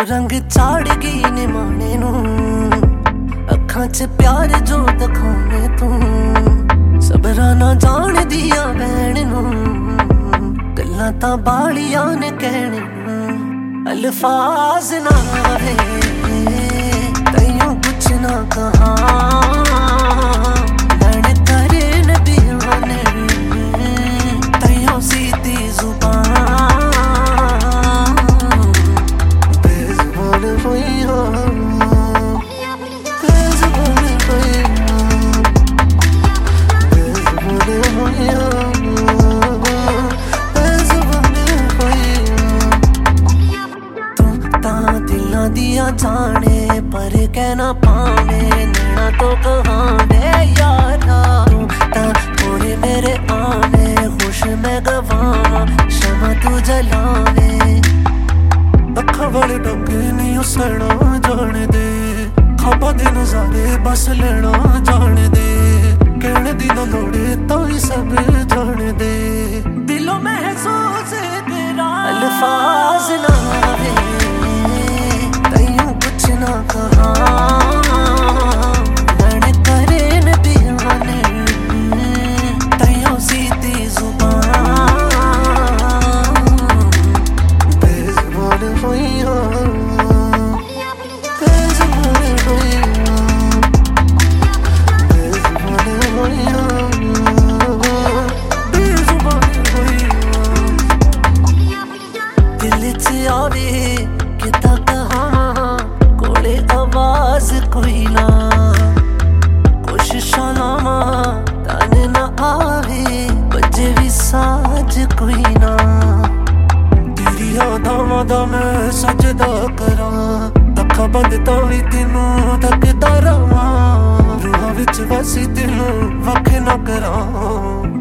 रंग चाड़ गई ने माने नू, अखां च प्यार जो दिखाने तू। सबरा ना जान दिया भैन नू, गल्लां तां बालियां ने कहने नू। अल्फाज ना आवे तैयों कुछ ना कहा, लड़ करे नबियां ने तैयों सीधी जुबान। बेज़ुबान हुई हो, बेज़ुबान हुई हो, बेज़ुबान हुई हो, बेज़ुबान हुई हो। तू तां दिलां दियां जाने पर कहना पावे, नैना तो कहावे यारा। तू तां थोड़े मेरे आने खुश मैं गवावां, शमा तू जलावे। अखा वाले डोके नहीं उसना जान दे, खाबा दे नजारे बस लेना जान दे। कहने दी ना लोड़े तो ही सब जान दे, दिलों महसूस तेरा अल्फाज ना आवे तैयों कुछ ना कहा, लड़ करे नबियां ने तैयों सीधी जुबान। बेज़ुबान हुई हो, बेज़ुबान हुई हो, बेज़ुबान हुई हो, बेज़ुबान हुई हो। दिल च आवे किता कहां कोले आवाज कोई ना, कोशिशां लावां तन ना आवे बजे भी साज कोई ना। तेरी यादां दा मैं सजदा करां, अखां बंद तां भी तेनू तकदा रहां। रूहां विच वसी तेनू वख ना करां।